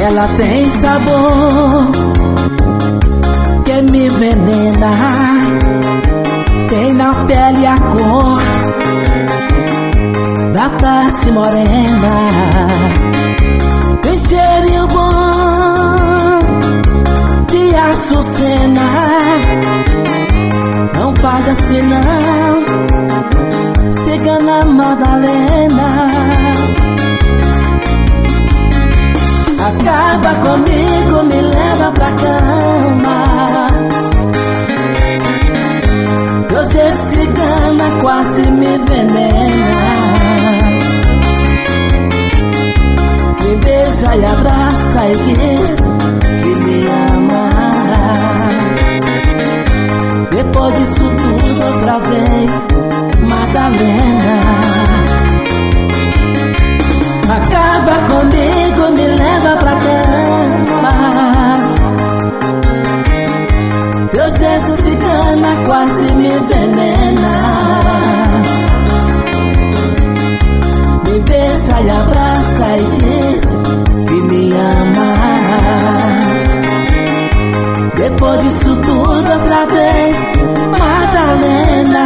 Ela tem sabor que me envenena, tem na pele a cor da tarde morena. Tem cheirinho bom de açucena, não paga assim não, Cigana Madalena. Acaba comigo, me leva pra cama. Você cigana quase me envenena. Me beija e abraça e diz que me ama. Depois disso tudo outra vez, Madalena. Acaba comigo, me leva pra cama. Eu jeito cigana quase me envenena. Me beija e abraça e diz que me ama. Depois disso tudo outra vez, Madalena.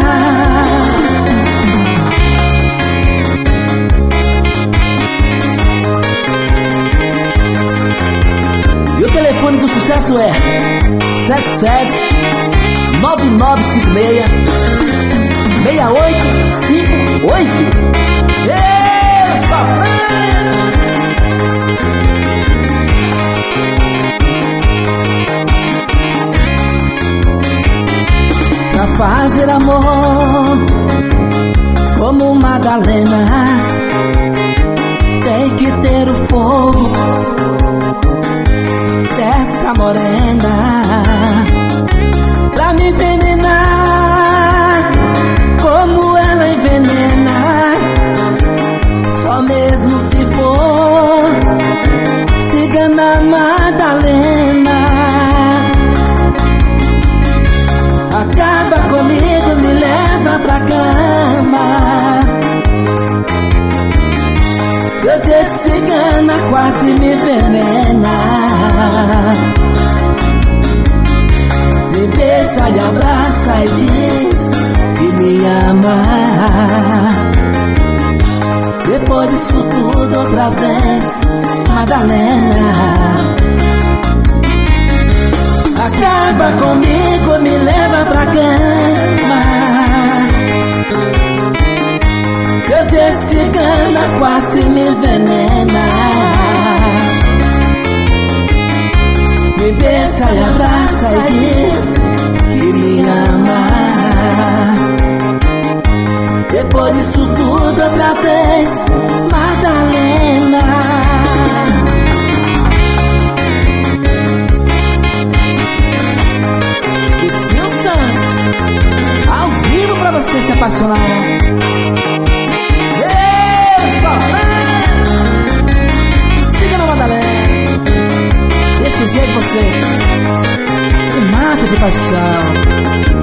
E o telefone do sucesso é 77-9956-6858. Pra fazer amor como Madalena, tem que ter o fogo dessa morena pra me envenenar como ela envenena. Só mesmo se for Cigana Madalena. Acaba comigo, me leva pra cama. Eu sei que cigana quase me envenena. Me beija e abraça e diz que me ama. Depois disso tudo outra vez, Madalena. Acaba comigo, me leva pra cama. Eu sei que cigana quase me envenena. Me beija e abraça e diz que me ama. Depois disso tudo outra vez, Madalena. Lucinho Santos, ao vivo pra você se apaixonar. Cigana Madalena. Desse jeito você me mata de paixão.